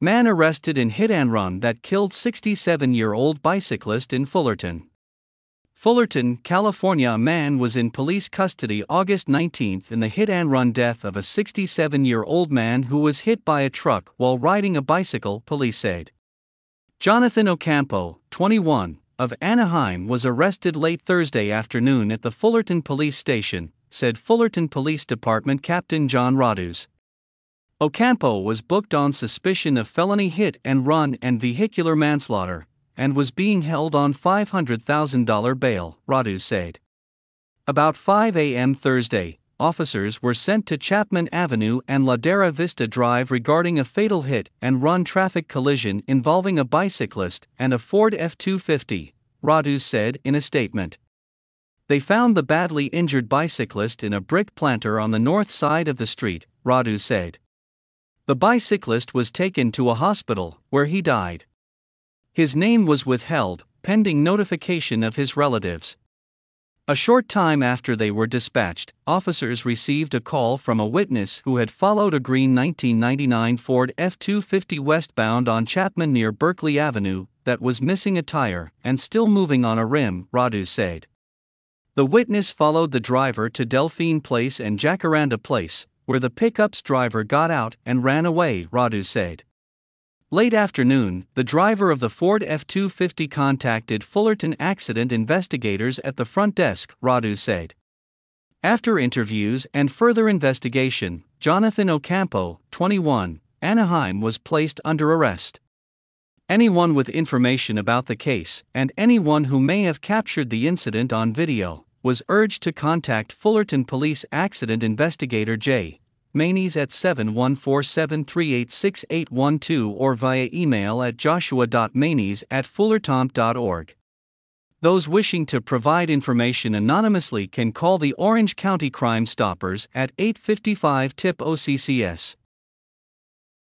Man arrested in hit-and-run that killed 67-year-old bicyclist in Fullerton. Fullerton, California. A man was in police custody August 19 in the hit-and-run death of a 67-year-old man who was hit by a truck while riding a bicycle, police said. Jonathan Ocampo, 21, of Anaheim was arrested late Thursday afternoon at the Fullerton Police Station, said Fullerton Police Department Captain John Rodus. Ocampo was booked on suspicion of felony hit-and-run and vehicular manslaughter, and was being held on $500,000 bail, Rodus said. About 5 a.m. Thursday, officers were sent to Chapman Avenue and Ladera Vista Drive regarding a fatal hit-and-run traffic collision involving a bicyclist and a Ford F-250, Rodus said in a statement. They found the badly injured bicyclist in a brick planter on the north side of the street, Rodus said. The bicyclist was taken to a hospital, where he died. His name was withheld, pending notification of his relatives. A short time after they were dispatched, officers received a call from a witness who had followed a green 1999 Ford F-250 westbound on Chapman near Berkeley Avenue that was missing a tire and still moving on a rim, Rodus said. The witness followed the driver to Delphine Place and Jacaranda Place, where the pickup's driver got out and ran away, Rodus said. Late afternoon, the driver of the Ford F-250 contacted Fullerton accident investigators at the front desk, Rodus said. After interviews and further investigation, Jonathan Ocampo, 21, Anaheim was placed under arrest. Anyone with information about the case, and anyone who may have captured the incident on video, was urged to contact Fullerton Police Accident Investigator J. Mainies at 714-738-6812 or via email at joshua.mainies@fullerton.org. Those wishing to provide information anonymously can call the Orange County Crime Stoppers at 855-TIP-OCCS.